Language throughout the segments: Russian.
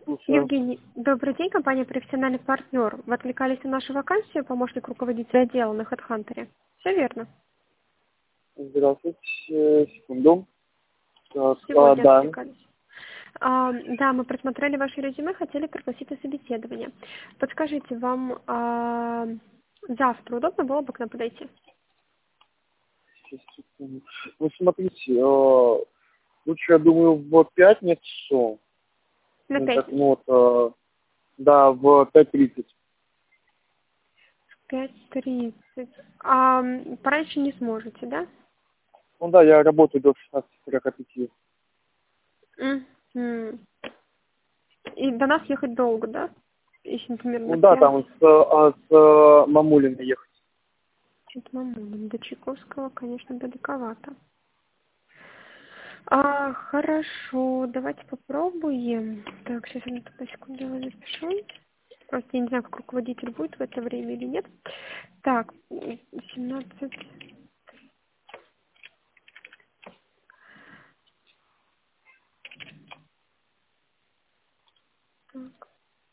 Слушаю. Евгений, добрый день, компания «Профессиональный партнер». Вы откликались на нашу вакансию, помощник руководителя отдела на HeadHunter. Все верно? Здравствуйте. Секунду. Так, Сегодня да. откликались. Да, мы просмотрели ваше резюме, хотели пригласить на собеседование. Подскажите, вам завтра удобно было бы к нам подойти? Сейчас, секунду. Ну, смотрите, лучше, я думаю, в пятницу. На пятницу. Да, в 5:30. 5:30. Пораньше не сможете, да? Ну да, я работаю до 16:45. Мгм. И до нас ехать долго, да? Если, например, Ну на да, 5. там с Мамулиной ехать. Чуть мамулин. До Чайковского, конечно, далековато. Хорошо, давайте попробуем. Так, сейчас я на секунду его запишу. Просто я не знаю, как руководитель будет в это время или нет. Так, 17. Так.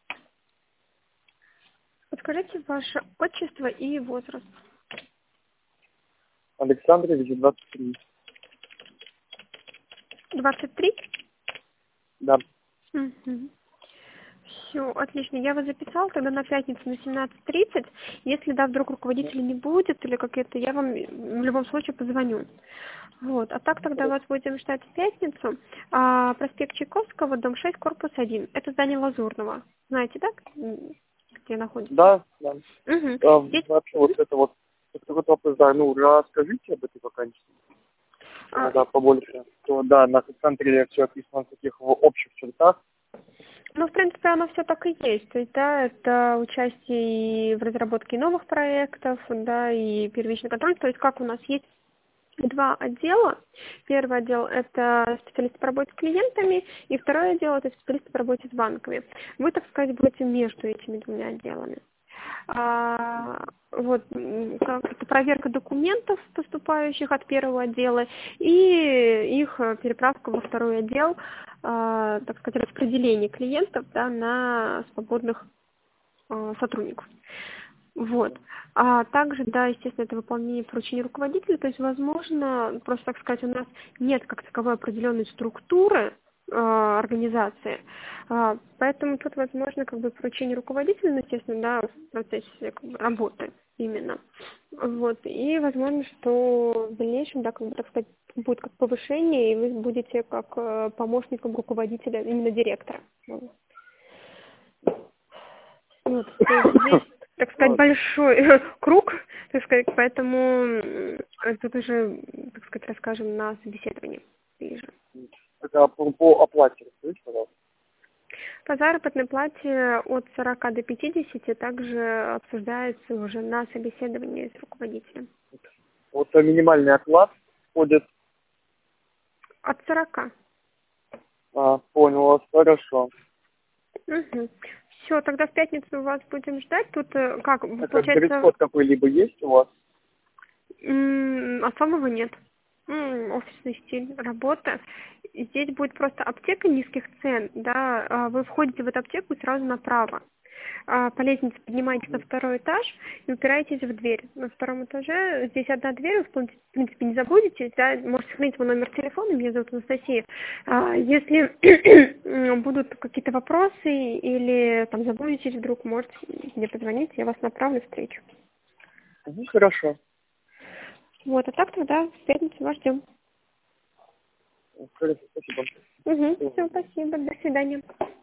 Подскажите ваше отчество и возраст. Александрович, 23. 23? Да. Все, отлично. Я вас записала тогда на пятницу на 17:30. Если, да, вдруг руководителя не будет или какие-то, я вам в любом случае позвоню. Вот. А так тогда вас будем ждать в пятницу. Проспект Чайковского, дом 6, корпус 1. Это здание Лазурного. Знаете, да, где находится? Да, да. Угу. Здесь Вообще, вот вопрос, да, ну, расскажите об этой вакансии. Да, побольше. То, да, на центре все описано в таких в общих чертах. ну, в принципе, оно все так и есть. То есть, да, это участие и в разработке новых проектов, да, и первичный контроль. То есть, как у нас есть два отдела. Первый отдел – это специалисты по работе с клиентами, и второй отдел – это специалисты по работе с банками. Вы, так сказать, будете между этими двумя отделами. Это проверка документов, поступающих от первого отдела, и их переправка во второй отдел, так сказать, распределение клиентов, да, на свободных сотрудников. Вот. А также, да, естественно, это выполнение поручений руководителя, то есть, возможно, просто, так сказать, у нас нет как таковой определенной структуры организации, поэтому тут, возможно, как бы поручение руководителя, ну, естественно, да, в процессе как бы, работы именно. Вот. И возможно, что в дальнейшем, да, как бы, так сказать, будет как повышение, и вы будете как помощником руководителя, именно директора. Вот, то есть здесь, так сказать, большой круг, так сказать, поэтому тут уже, так сказать, расскажем на собеседовании ближе. Это по оплате, расскажите, пожалуйста. По заработной плате от 40 до 50 также обсуждается уже на собеседовании с руководителем. Вот минимальный оклад входит. От 40. Понял вас, хорошо. Угу. Все, тогда в пятницу вас будем ждать. Тут как, Это получается, дресс-код какой-либо есть у вас? особого нет. Офисный стиль работы. Здесь будет просто аптека низких цен, да, вы входите в эту аптеку и сразу направо. По лестнице поднимаетесь на второй этаж и упираетесь в дверь. На втором этаже здесь одна дверь, вы, в принципе, не забудете, да, можете сохранить мой номер телефона, меня зовут Анастасия. Если будут какие-то вопросы или там забудетесь вдруг, можете мне позвонить, я вас направлю, встречу. Хорошо. Вот, а так тогда в пятницу вас ждем. Хорошо, спасибо. Все, спасибо, до свидания.